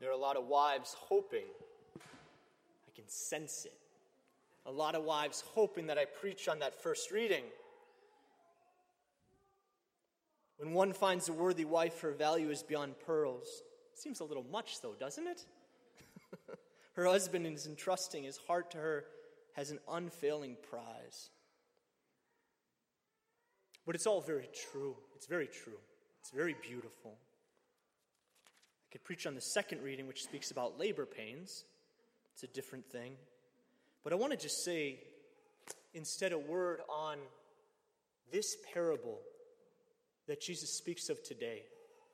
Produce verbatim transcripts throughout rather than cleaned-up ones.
There are a lot of wives hoping. I can sense it. A lot of wives hoping that I preach on that first reading. When one finds a worthy wife, her value is beyond pearls. Seems a little much, though, doesn't it? Her husband is entrusting his heart to her as an unfailing prize. But it's all very true. It's very true. It's very beautiful. I could preach on the second reading, which speaks about labor pains. It's a different thing. But I want to just say, instead, a word on this parable that Jesus speaks of today.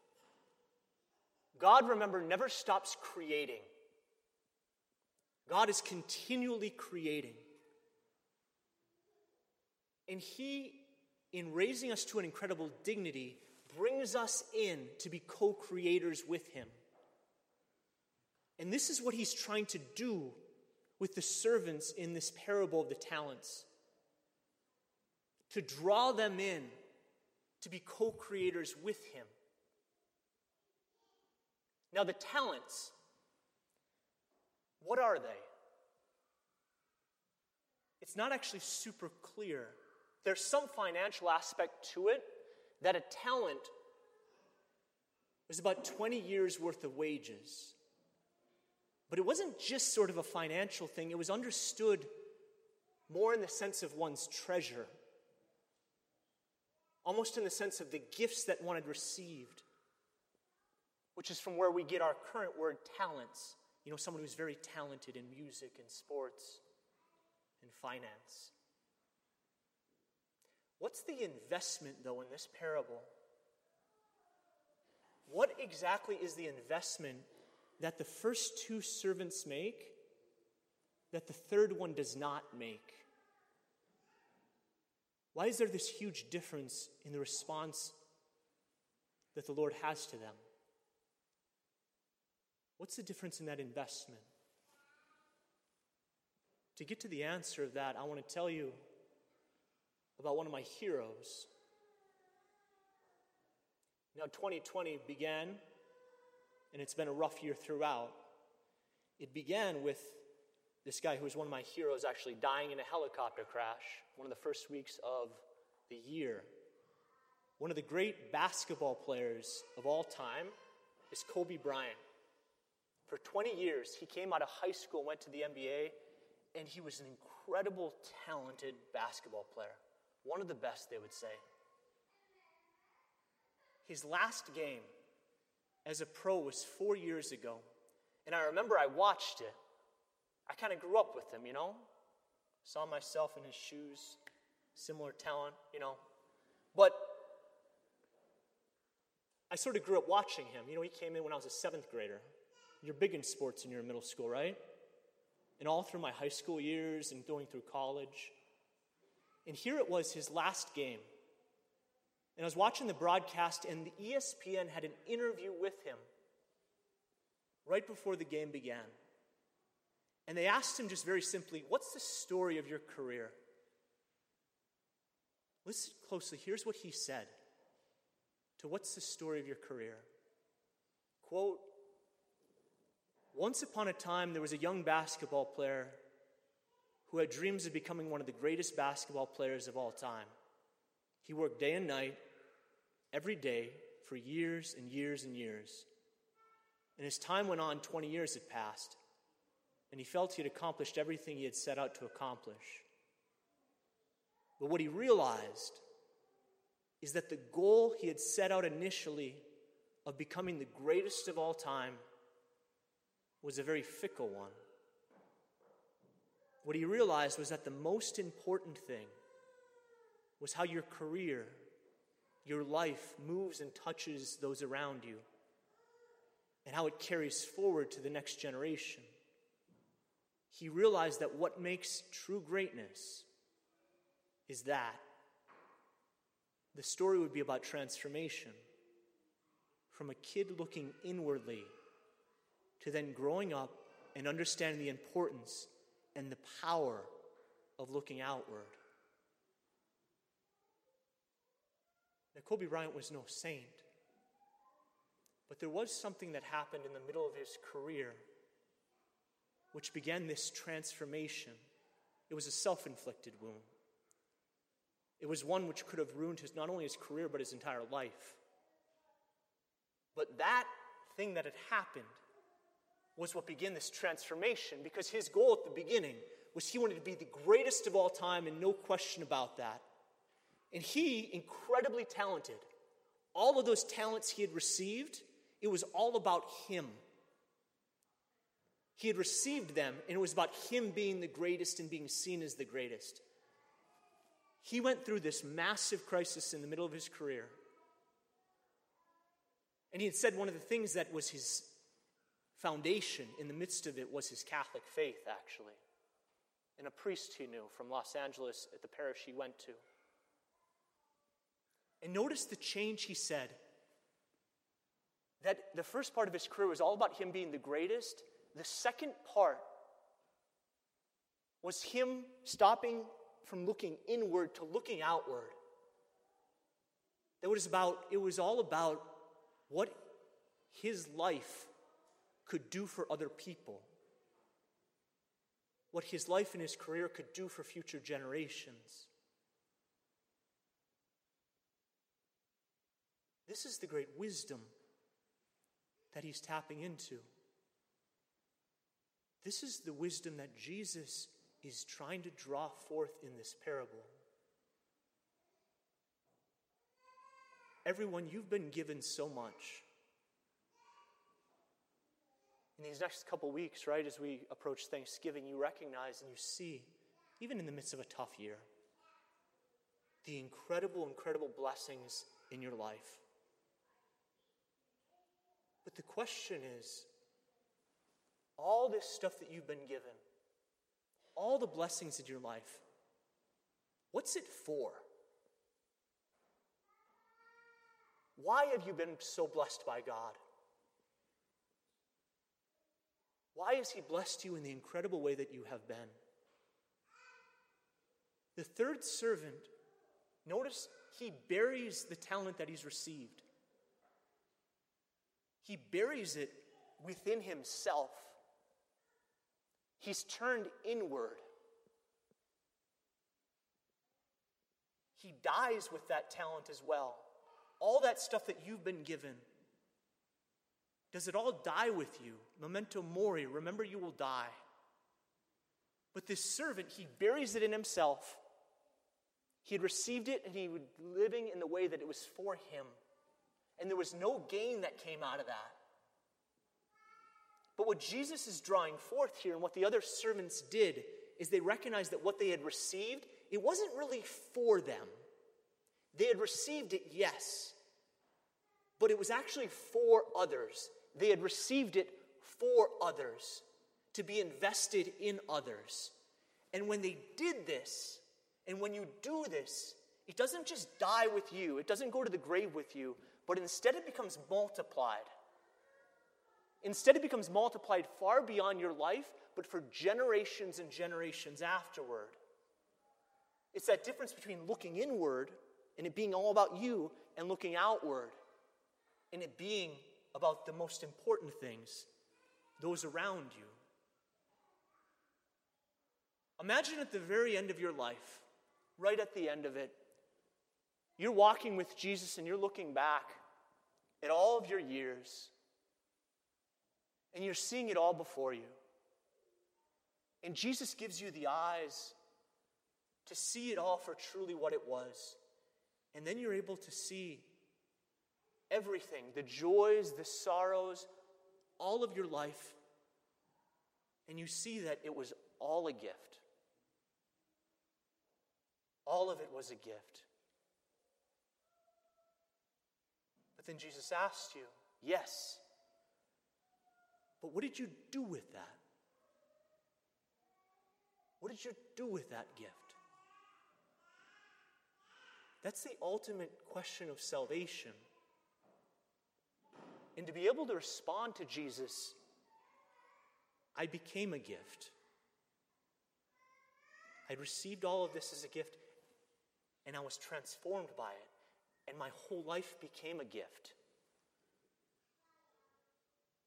God, remember, never stops creating. God is continually creating. And he, in raising us to an incredible dignity, brings us in to be co-creators with him. And this is what he's trying to do with the servants in this parable of the talents. To draw them in to be co-creators with him. Now the talents, what are they? It's not actually super clear. There's some financial aspect to it, that a talent was about twenty years worth of wages. But it wasn't just sort of a financial thing. It was understood more in the sense of one's treasure. Almost in the sense of the gifts that one had received. Which is from where we get our current word, talents. You know, someone who's very talented in music and sports and finance. What's the investment, though, in this parable? What exactly is the investment that the first two servants make that the third one does not make? Why is there this huge difference in the response that the Lord has to them? What's the difference in that investment? To get to the answer of that, I want to tell you about one of my heroes. Now, twenty twenty began, and it's been a rough year throughout. It began with this guy who was one of my heroes actually dying in a helicopter crash, one of the first weeks of the year. One of the great basketball players of all time is Kobe Bryant. For twenty years, he came out of high school, went to the N B A, and he was an incredible, talented basketball player. One of the best, they would say. His last game as a pro was four years ago. And I remember I watched it. I kind of grew up with him, you know. Saw myself in his shoes. Similar talent, you know. But I sort of grew up watching him. You know, he came in when I was a seventh grader. You're big in sports in your middle school, right? And all through my high school years and going through college. And here it was, his last game. And I was watching the broadcast, and the E S P N had an interview with him right before the game began. And they asked him just very simply, what's the story of your career? Listen closely. Here's what he said to what's the story of your career. Quote, once upon a time, there was a young basketball player who had dreams of becoming one of the greatest basketball players of all time. He worked day and night, every day, for years and years and years. And as time went on, twenty years had passed, and he felt he had accomplished everything he had set out to accomplish. But what he realized is that the goal he had set out initially of becoming the greatest of all time was a very fickle one. What he realized was that the most important thing was how your career, your life moves and touches those around you, and how it carries forward to the next generation. He realized that what makes true greatness is that the story would be about transformation from a kid looking inwardly to then growing up and understanding the importance and the power of looking outward. Now, Kobe Bryant was no saint. But there was something that happened in the middle of his career which began this transformation. It was a self-inflicted wound. It was one which could have ruined his, not only his career, but his entire life. But that thing that had happened was what began this transformation, because his goal at the beginning was he wanted to be the greatest of all time, and no question about that. And he, incredibly talented, all of those talents he had received, it was all about him. He had received them, and it was about him being the greatest and being seen as the greatest. He went through this massive crisis in the middle of his career. And he had said one of the things that was his foundation in the midst of it was his Catholic faith, actually. And a priest he knew from Los Angeles at the parish he went to. And notice the change he said. That the first part of his career was all about him being the greatest. The second part was him stopping from looking inward to looking outward. That was about, it was all about what his life could do for other people. What his life and his career could do for future generations. This is the great wisdom that he's tapping into. This is the wisdom that Jesus is trying to draw forth in this parable. Everyone, you've been given so much. In these next couple weeks, right, as we approach Thanksgiving, you recognize and you see, even in the midst of a tough year, the incredible, incredible blessings in your life. But the question is, all this stuff that you've been given, all the blessings in your life, what's it for? Why have you been so blessed by God? Why has he blessed you in the incredible way that you have been? The third servant, notice he buries the talent that he's received. He buries it within himself. He's turned inward. He dies with that talent as well. All that stuff that you've been given, does it all die with you? Memento mori, remember you will die. But this servant, he buries it in himself. He had received it and he was living in the way that it was for him. And there was no gain that came out of that. But what Jesus is drawing forth here and what the other servants did is they recognized that what they had received, it wasn't really for them. They had received it, yes, but it was actually for others. They had received it for others, to be invested in others. And when they did this, and when you do this, it doesn't just die with you, it doesn't go to the grave with you, but instead it becomes multiplied. Instead it becomes multiplied far beyond your life, but for generations and generations afterward. It's that difference between looking inward and it being all about you and looking outward and it being about the most important things, those around you. Imagine at the very end of your life, right at the end of it, you're walking with Jesus and you're looking back at all of your years and you're seeing it all before you. And Jesus gives you the eyes to see it all for truly what it was. And then you're able to see everything, the joys, the sorrows, all of your life. And you see that it was all a gift. All of it was a gift. But then Jesus asked you, yes, but what did you do with that? What did you do with that gift? That's the ultimate question of salvation. And to be able to respond to Jesus, I became a gift. I received all of this as a gift, and I was transformed by it, and my whole life became a gift.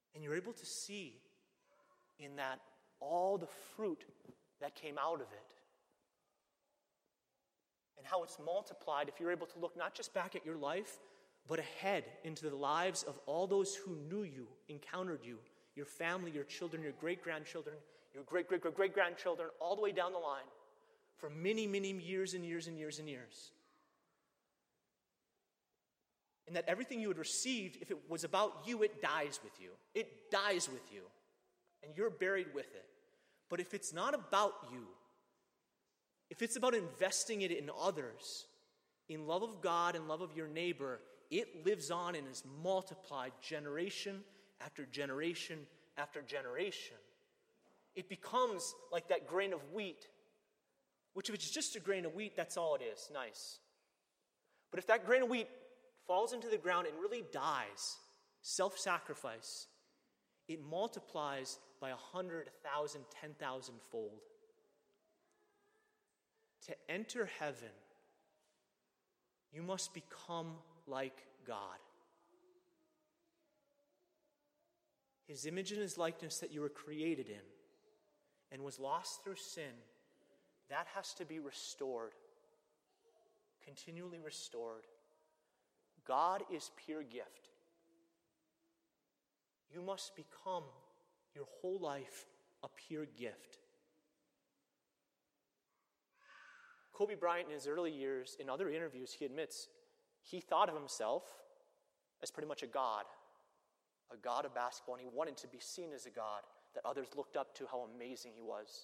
And you're able to see in that all the fruit that came out of it. And how it's multiplied if you're able to look not just back at your life, but ahead into the lives of all those who knew you, encountered you, your family, your children, your great-grandchildren, your great-great-great-great-grandchildren, all the way down the line for many, many years and years and years and years. And that everything you had received, if it was about you, it dies with you. It dies with you. And you're buried with it. But if it's not about you, if it's about investing it in others, in love of God and love of your neighbor, it lives on and is multiplied generation after generation after generation. It becomes like that grain of wheat, which if it's just a grain of wheat, that's all it is, nice. But if that grain of wheat falls into the ground and really dies, self-sacrifice, it multiplies by a hundred, a thousand, ten thousand fold. To enter heaven, you must become like God. His image and his likeness that you were created in and was lost through sin, that has to be restored, continually restored. God is pure gift. You must become your whole life a pure gift. Kobe Bryant, in his early years, in other interviews, he admits he thought of himself as pretty much a god, a god of basketball, and he wanted to be seen as a god, that others looked up to how amazing he was.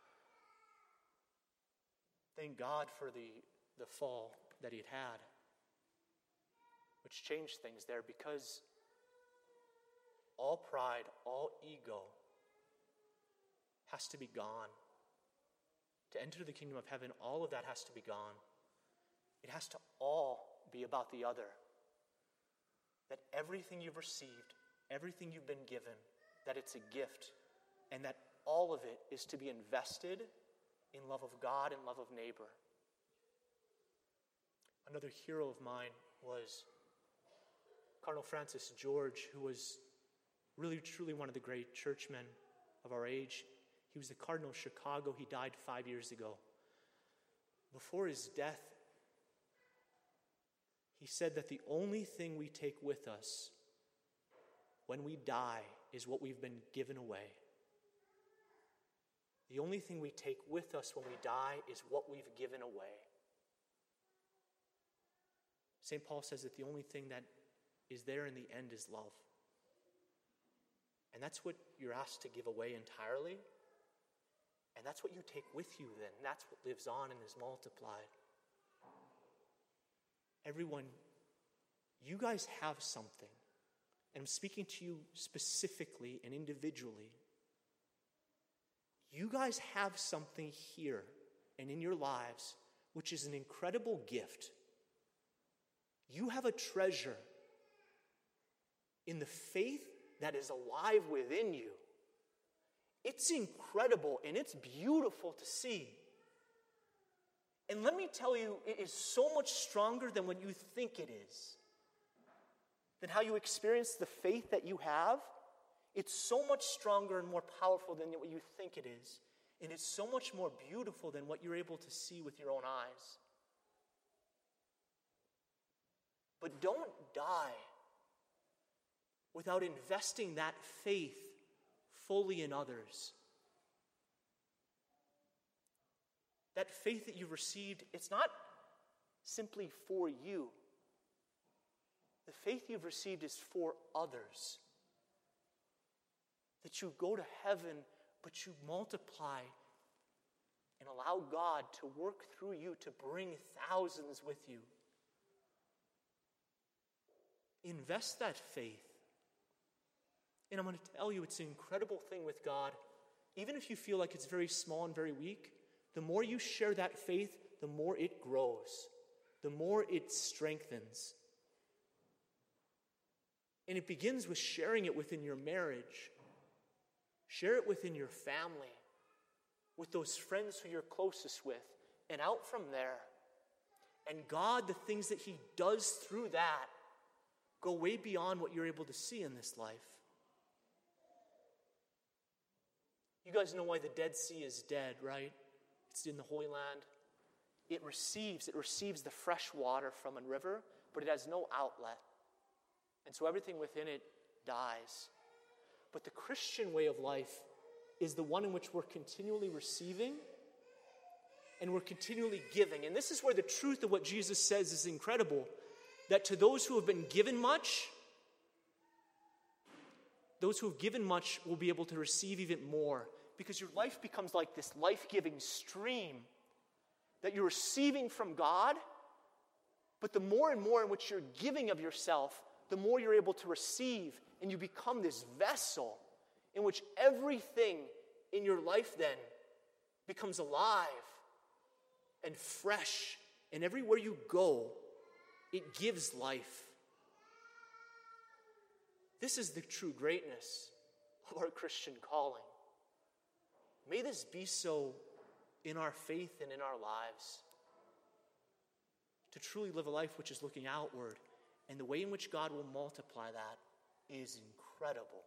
Thank God for the, the fall that he had had, which changed things there, because all pride, all ego has to be gone. To enter the kingdom of heaven, all of that has to be gone. It has to all be about the other. That everything you've received, everything you've been given, that it's a gift, and that all of it is to be invested in love of God and love of neighbor. Another hero of mine was Cardinal Francis George, who was really, truly one of the great churchmen of our age. He was the Cardinal of Chicago. He died five years ago. Before his death, he said that the only thing we take with us when we die is what we've been given away. The only thing we take with us when we die is what we've given away. Saint Paul says that the only thing that is there in the end is love. And that's what you're asked to give away entirely. And that's what you take with you then. That's what lives on and is multiplied. Everyone, you guys have something. And I'm speaking to you specifically and individually. You guys have something here and in your lives which is an incredible gift. You have a treasure in the faith that is alive within you. It's incredible and it's beautiful to see. And let me tell you, it is so much stronger than what you think it is. Than how you experience the faith that you have. It's so much stronger and more powerful than what you think it is. And it's so much more beautiful than what you're able to see with your own eyes. But don't die without investing that faith fully in others. That faith that you've received, it's not simply for you. The faith you've received is for others. That you go to heaven, but you multiply and allow God to work through you to bring thousands with you. Invest that faith. And I'm going to tell you, it's an incredible thing with God. Even if you feel like it's very small and very weak, the more you share that faith, the more it grows. The more it strengthens. And it begins with sharing it within your marriage. Share it within your family. With those friends who you're closest with. And out from there. And God, the things that He does through that, go way beyond what you're able to see in this life. You guys know why the Dead Sea is dead, right? It's in the Holy Land. It receives, it receives the fresh water from a river, but it has no outlet. And so everything within it dies. But the Christian way of life is the one in which we're continually receiving and we're continually giving. And this is where the truth of what Jesus says is incredible. That to those who have been given much, those who have given much will be able to receive even more. Because your life becomes like this life-giving stream that you're receiving from God. But the more and more in which you're giving of yourself, the more you're able to receive. And you become this vessel in which everything in your life then becomes alive and fresh. And everywhere you go, it gives life. This is the true greatness of our Christian calling. May this be so in our faith and in our lives. To truly live a life which is looking outward. And the way in which God will multiply that is incredible.